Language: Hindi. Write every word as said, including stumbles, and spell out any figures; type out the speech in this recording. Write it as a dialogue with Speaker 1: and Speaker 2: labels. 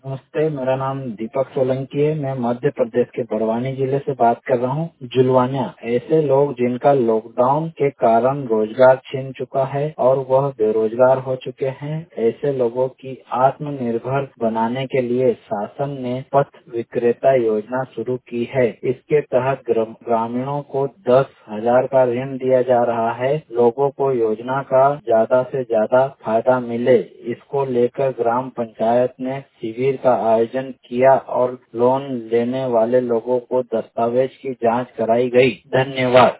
Speaker 1: नमस्ते, मेरा नाम दीपक सोलंकी है। मैं मध्य प्रदेश के बड़वानी जिले से बात कर रहा हूँ। जुलवानिया ऐसे लोग जिनका लॉकडाउन के कारण रोजगार छीन चुका है और वह बेरोजगार हो चुके हैं, ऐसे लोगों की आत्मनिर्भर बनाने के लिए शासन ने पथ विक्रेता योजना शुरू की है। इसके तहत ग्राम- ग्रामीणों को दस हजार का ऋण दिया जा रहा है। लोगों को योजना का ज्यादा से ज्यादा फायदा मिले, इसको लेकर ग्राम पंचायत ने शिविर का आयोजन किया और लोन लेने वाले लोगों को दस्तावेज की जांच कराई गई। धन्यवाद।